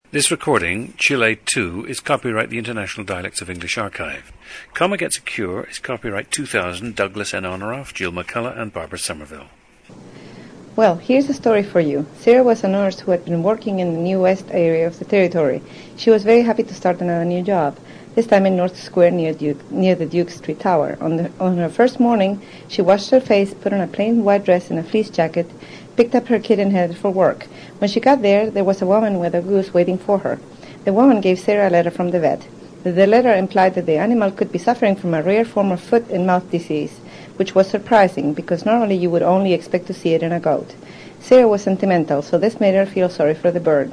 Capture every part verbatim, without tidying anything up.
This recording, Chile two, is copyright the International Dialects of English Archive. Comma Gets a Cure is copyright two thousand, Douglas N. Honoraff, Jill McCullough, and Barbara Somerville. Well, here's a story for you. Sarah was a nurse who had been working in the New West area of the territory. She was very happy to start another new job, this time in North Square near, Duke, near the Duke Street Tower. On, the, on her first morning, she washed her face, put on a plain white dress and a fleece jacket, picked up her kit and headed for work. When she got there, there was a woman with a goose waiting for her. The woman gave Sarah a letter from the vet. The letter implied that the animal could be suffering from a rare form of foot and mouth disease, which was surprising, because normally you would only expect to see it in a goat. Sarah was sentimental, so this made her feel sorry for the bird.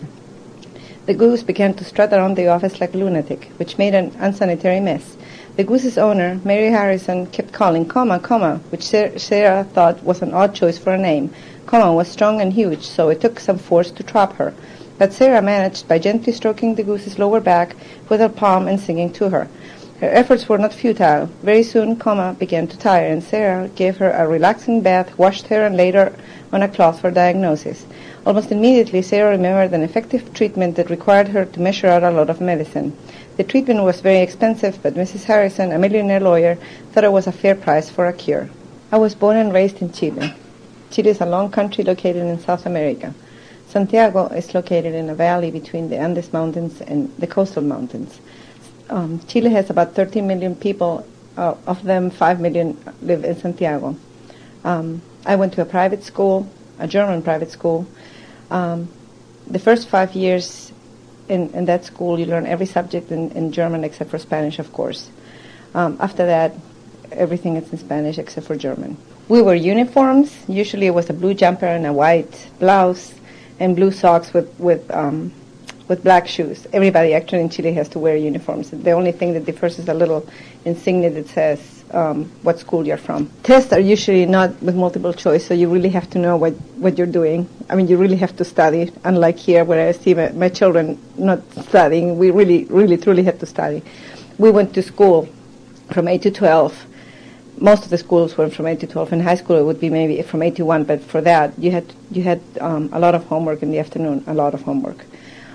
The goose began to strut around the office like a lunatic, which made an unsanitary mess. The goose's owner, Mary Harrison, kept calling Comma, Comma, which Sarah thought was an odd choice for a name. Comma was strong and huge, so it took some force to trap her. But Sarah managed by gently stroking the goose's lower back with her palm and singing to her. Her efforts were not futile. Very soon, Comma began to tire, and Sarah gave her a relaxing bath, washed her, and laid her on a cloth for diagnosis. Almost immediately, Sarah remembered an effective treatment that required her to measure out a lot of medicine. The treatment was very expensive, but Missus Harrison, a millionaire lawyer, thought it was a fair price for a cure. I was born and raised in Chile. Chile is a long country located in South America. Santiago is located in a valley between the Andes Mountains and the coastal mountains. Um, Chile has about thirteen million people. Uh, of them, five million live in Santiago. Um, I went to a private school, a German private school. Um, the first five years in, in that school, you learn every subject in, in German except for Spanish, of course. Um, after that, everything is in Spanish except for German. We wore uniforms. Usually it was a blue jumper and a white blouse and blue socks with, with, um, with black shoes. Everybody actually in Chile has to wear uniforms. The only thing that differs is a little insignia that says um, what school you're from. Tests are usually not with multiple choice, so you really have to know what, what you're doing. I mean, you really have to study, unlike here where I see my, my children not studying. We really, really, truly had to study. We went to school from eight to twelve. Most of the schools were from eight to twelve. In high school, it would be maybe from eight to one, but for that, you had you had um, a lot of homework in the afternoon, a lot of homework.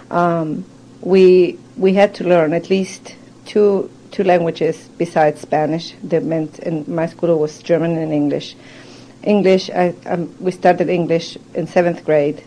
Um, we we had to learn at least two two languages besides Spanish. That meant in my school it was German and English. English, I, um, we started English in seventh grade,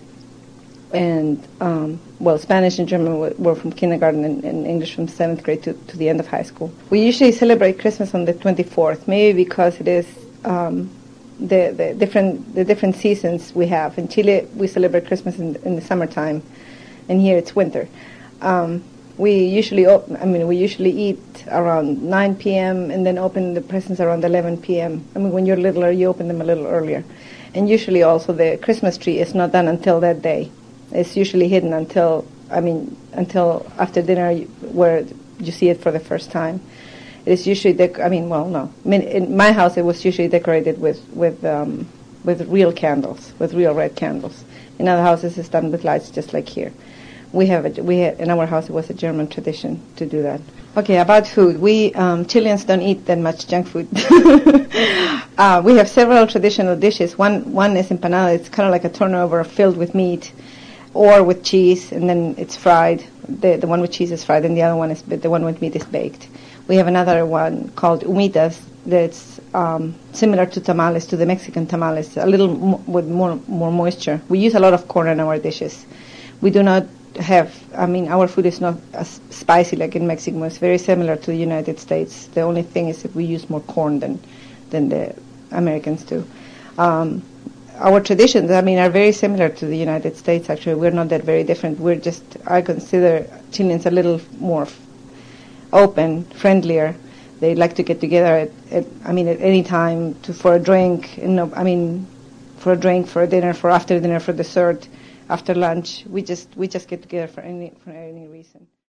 and um, well, Spanish and German were, were from kindergarten, and, and English from seventh grade to, to the end of high school. We usually celebrate Christmas on the twenty-fourth, maybe because it is um, the the different the different seasons we have. In Chile, we celebrate Christmas in, in the summertime, and here it's winter. Um, we usually, op- I mean, we usually eat around nine p.m. and then open the presents around eleven p.m. I mean, when you're littler, you open them a little earlier, and usually also the Christmas tree is not done until that day. It's usually hidden until, I mean, until after dinner, where you see it for the first time. It is usually, dec- I mean, well, no. I mean, in my house, it was usually decorated with with um, with real candles, with real red candles. In other houses, it's done with lights, just like here. We have a, we had, in our house, it was a German tradition to do that. Okay, about food. We um, Chileans don't eat that much junk food. uh, we have several traditional dishes. One one is empanada. It's kind of like a turnover filled with meat, or with cheese, and then it's fried. The the one with cheese is fried, and the other one is the one with meat is baked. We have another one called humitas that's um, similar to tamales, to the Mexican tamales, a little mo- with more more moisture. We use a lot of corn in our dishes. We do not have, I mean, our food is not as spicy like in Mexico. It's very similar to the United States. The only thing is that we use more corn than than the Americans do. Um, Our traditions, I mean, are very similar to the United States, actually. We're not that very different. We're just, I consider Chileans a little more f- open, friendlier. They like to get together at, at I mean, at any time to, for a drink, you know, I mean, for a drink, for a dinner, for after dinner, for dessert, after lunch. We just, we just get together for any, for any reason.